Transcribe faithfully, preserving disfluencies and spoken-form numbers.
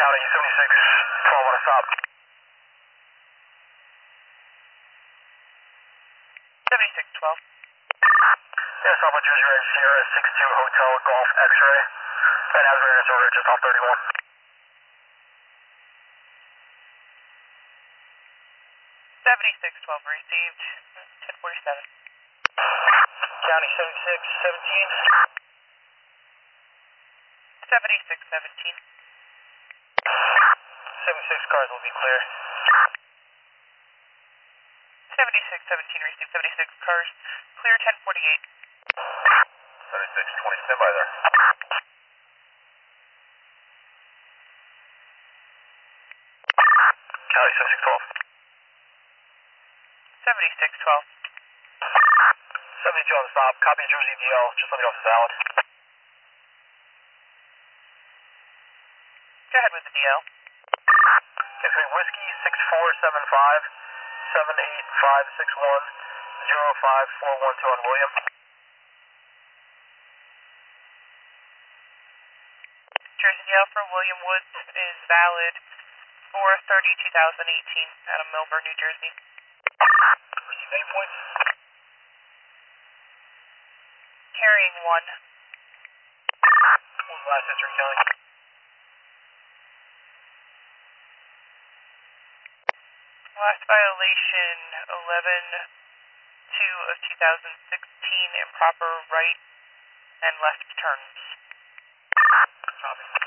County, seventy-six twelve on a stop. seventy-six twelve. Yeah, Southwest Jersey Red Sierra six two Hotel Golf X-ray. That has awareness order just off thirty-one. seventy-six twelve received, ten forty-seven. County seventy-six seventeen. seventy-six seventeen. seventy-six cars will be clear. seventy-six seventeen received, seventy-six cars, clear ten forty-eight. seventy-six twenty, stand by there. County seventy-six twelve. seventy-six twelve. seventy-two on the stop, copy Jersey D L, just let me know if it's valid. Go ahead with the D L. It's going to be Whiskey six four seven five seven eight five six one zero five four one two on William. Jersey D L for William Woods is valid for thirty two thousand eighteen out of Millburn, New Jersey. Receive name points. Carrying one. What was the last history, Kelly? Last violation eleven two of two thousand sixteen, improper right and left turns. Copy.